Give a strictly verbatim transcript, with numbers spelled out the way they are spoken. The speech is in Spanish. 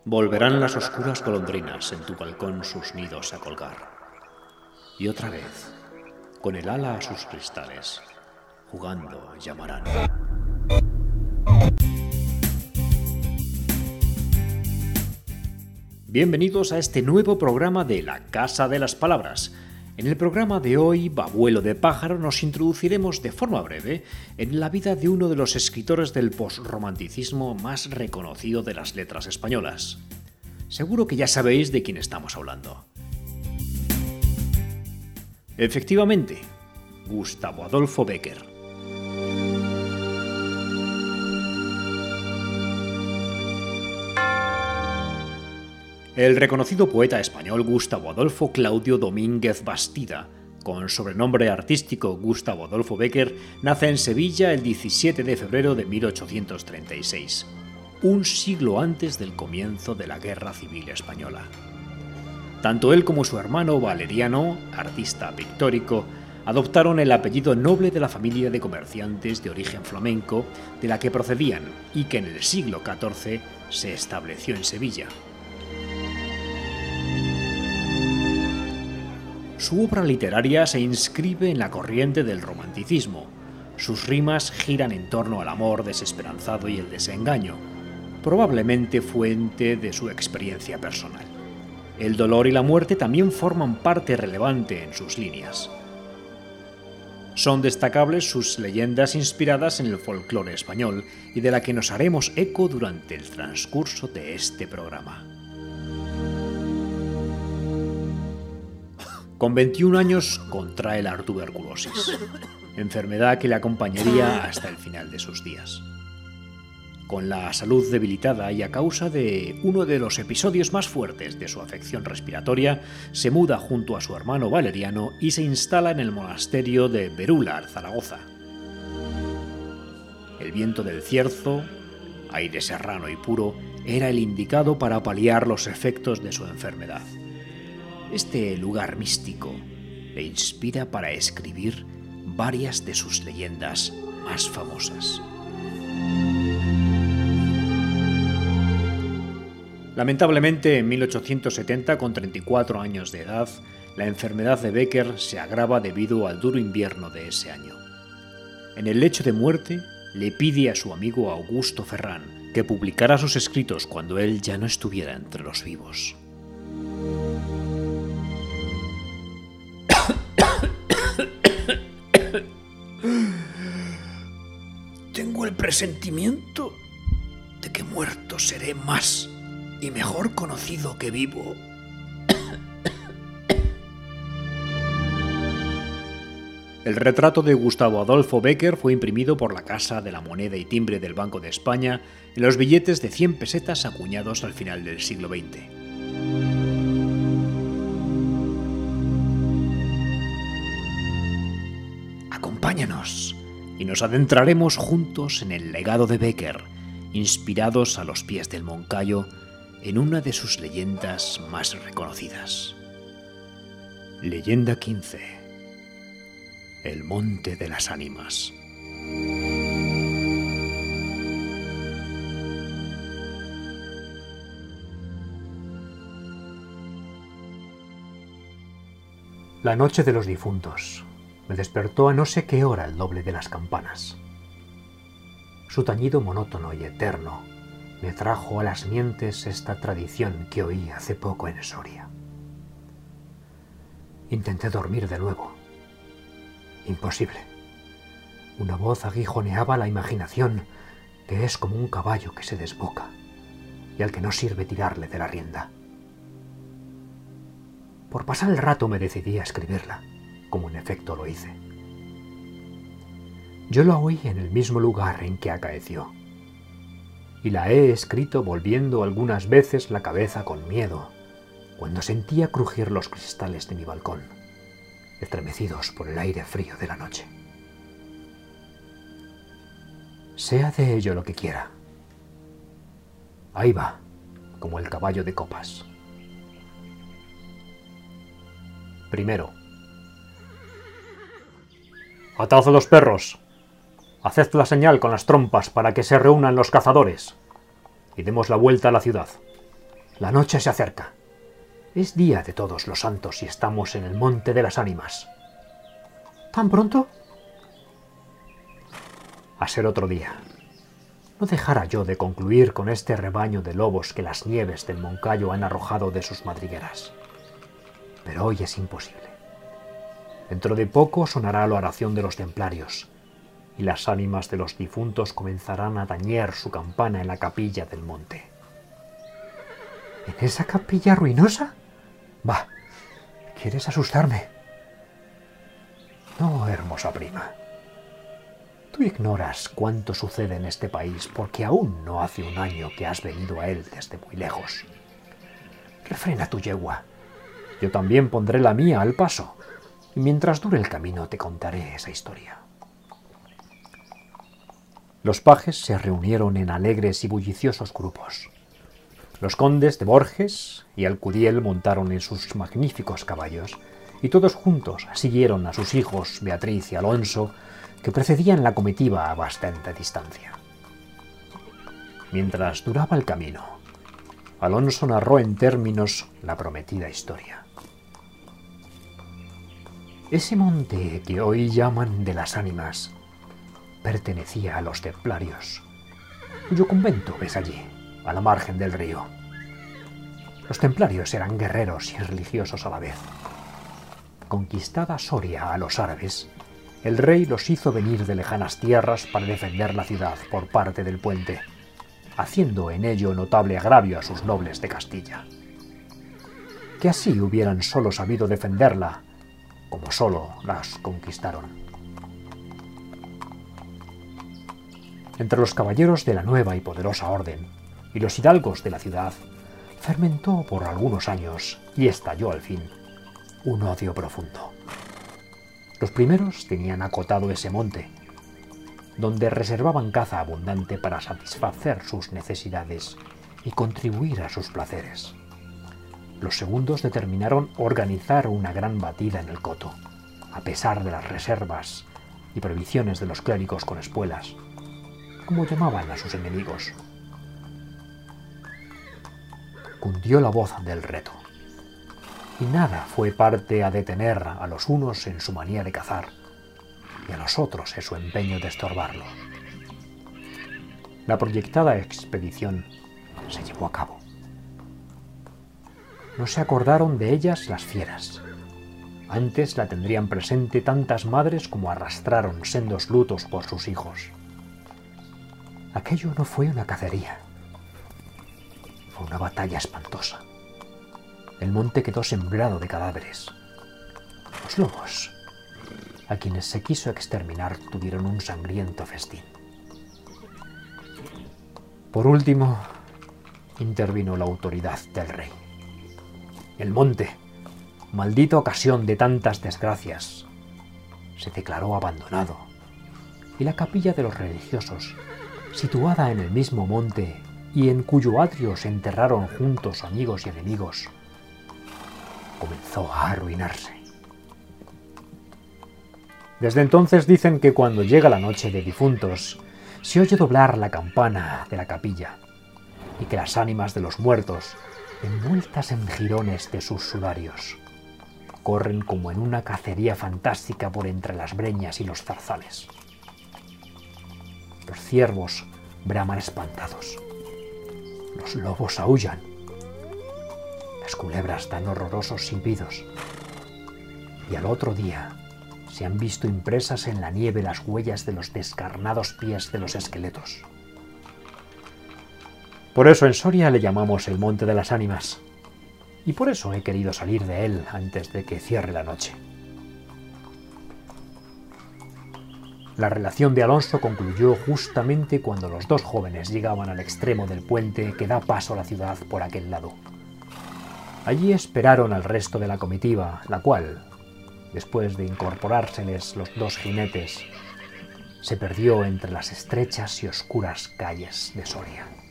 Volverán las oscuras golondrinas en tu balcón sus nidos a colgar. Y otra vez, con el ala a sus cristales, jugando llamarán. Bienvenidos a este nuevo programa de La Casa de las Palabras. En el programa de hoy, Babuelo de Pájaro, nos introduciremos de forma breve en la vida de uno de los escritores del posromanticismo más reconocido de las letras españolas. Seguro que ya sabéis de quién estamos hablando. Efectivamente, Gustavo Adolfo Bécquer. El reconocido poeta español Gustavo Adolfo Claudio Domínguez Bastida, con sobrenombre artístico Gustavo Adolfo Bécquer, nace en Sevilla el diecisiete de febrero de mil ochocientos treinta y seis, un siglo antes del comienzo de la Guerra Civil Española. Tanto él como su hermano Valeriano, artista pictórico, adoptaron el apellido noble de la familia de comerciantes de origen flamenco de la que procedían y que en el siglo catorce se estableció en Sevilla. Su obra literaria se inscribe en la corriente del romanticismo. Sus rimas giran en torno al amor desesperanzado y el desengaño, probablemente fuente de su experiencia personal. El dolor y la muerte también forman parte relevante en sus líneas. Son destacables sus leyendas inspiradas en el folclore español y de la que nos haremos eco durante el transcurso de este programa. Con veintiún años contrae la tuberculosis, enfermedad que le acompañaría hasta el final de sus días. Con la salud debilitada y a causa de uno de los episodios más fuertes de su afección respiratoria, se muda junto a su hermano Valeriano y se instala en el monasterio de Berúlar, Zaragoza. El viento del Cierzo, aire serrano y puro, era el indicado para paliar los efectos de su enfermedad. Este lugar místico le inspira para escribir varias de sus leyendas más famosas. Lamentablemente, en mil ochocientos setenta, con treinta y cuatro años de edad, la enfermedad de Bécquer se agrava debido al duro invierno de ese año. En el lecho de muerte, le pide a su amigo Augusto Ferrán que publicara sus escritos cuando él ya no estuviera entre los vivos. Tengo el presentimiento de que muerto seré más y mejor conocido que vivo. El retrato de Gustavo Adolfo Bécquer fue imprimido por la Casa de la Moneda y Timbre del Banco de España en los billetes de cien pesetas acuñados al final del siglo veinte. Acompáñanos y nos adentraremos juntos en el legado de Bécquer, inspirados a los pies del Moncayo en una de sus leyendas más reconocidas. Leyenda quince. El Monte de las Ánimas. La noche de los difuntos me despertó a no sé qué hora el doble de las campanas. Su tañido monótono y eterno me trajo a las mientes esta tradición que oí hace poco en Soria. Intenté dormir de nuevo. Imposible. Una voz aguijoneaba la imaginación, que es como un caballo que se desboca y al que no sirve tirarle de la rienda. Por pasar el rato me decidí a escribirla, como en efecto lo hice. Yo la oí en el mismo lugar en que acaeció, y la he escrito volviendo algunas veces la cabeza con miedo, cuando sentía crujir los cristales de mi balcón, estremecidos por el aire frío de la noche. Sea de ello lo que quiera. Ahí va, como el caballo de copas. Primero. Atad a los perros. Haced la señal con las trompas para que se reúnan los cazadores y demos la vuelta a la ciudad. La noche se acerca. Es día de Todos los Santos y estamos en el Monte de las Ánimas. ¿Tan pronto? A ser otro día. No dejara yo de concluir con este rebaño de lobos que las nieves del Moncayo han arrojado de sus madrigueras. Pero hoy es imposible. Dentro de poco sonará la oración de los templarios, y las ánimas de los difuntos comenzarán a tañer su campana en la capilla del monte. ¿En esa capilla ruinosa? Va, ¿quieres asustarme? No, hermosa prima. Tú ignoras cuánto sucede en este país porque aún no hace un año que has venido a él desde muy lejos. Refrena tu yegua. Yo también pondré la mía al paso, y mientras dure el camino te contaré esa historia. Los pajes se reunieron en alegres y bulliciosos grupos. Los condes de Borges y Alcudiel montaron en sus magníficos caballos, y todos juntos siguieron a sus hijos Beatriz y Alonso, que precedían la comitiva a bastante distancia. Mientras duraba el camino, Alonso narró en términos la prometida historia. Ese monte que hoy llaman de las Ánimas pertenecía a los templarios, cuyo convento ves allí, a la margen del río. Los templarios eran guerreros y religiosos a la vez. Conquistada Soria a los árabes, el rey los hizo venir de lejanas tierras para defender la ciudad por parte del puente, haciendo en ello notable agravio a sus nobles de Castilla, que así hubieran solo sabido defenderla, como solo las conquistaron. Entre los caballeros de la nueva y poderosa orden y los hidalgos de la ciudad fermentó por algunos años y estalló al fin un odio profundo. Los primeros tenían acotado ese monte, donde reservaban caza abundante para satisfacer sus necesidades y contribuir a sus placeres. Los segundos determinaron organizar una gran batida en el coto, a pesar de las reservas y prohibiciones de los clérigos con espuelas, como llamaban a sus enemigos. Cundió la voz del reto, y nada fue parte a detener a los unos en su manía de cazar y a los otros en su empeño de estorbarlo. La proyectada expedición se llevó a cabo. No se acordaron de ellas las fieras. Antes la tendrían presente tantas madres como arrastraron sendos lutos por sus hijos. Aquello no fue una cacería. Fue una batalla espantosa. El monte quedó sembrado de cadáveres. Los lobos, a quienes se quiso exterminar, tuvieron un sangriento festín. Por último, intervino la autoridad del rey. El monte, maldita ocasión de tantas desgracias, se declaró abandonado, y la capilla de los religiosos, situada en el mismo monte y en cuyo atrio se enterraron juntos amigos y enemigos, comenzó a arruinarse. Desde entonces dicen que cuando llega la noche de difuntos, se oye doblar la campana de la capilla, y que las ánimas de los muertos, envueltas en jirones de sus sudarios, corren como en una cacería fantástica por entre las breñas y los zarzales. Los ciervos braman espantados, los lobos aúllan, las culebras dan horrorosos silbidos, y al otro día se han visto impresas en la nieve las huellas de los descarnados pies de los esqueletos. Por eso en Soria le llamamos el Monte de las Ánimas, y por eso he querido salir de él antes de que cierre la noche. La relación de Alonso concluyó justamente cuando los dos jóvenes llegaban al extremo del puente que da paso a la ciudad por aquel lado. Allí esperaron al resto de la comitiva, la cual, después de incorporárseles los dos jinetes, se perdió entre las estrechas y oscuras calles de Soria.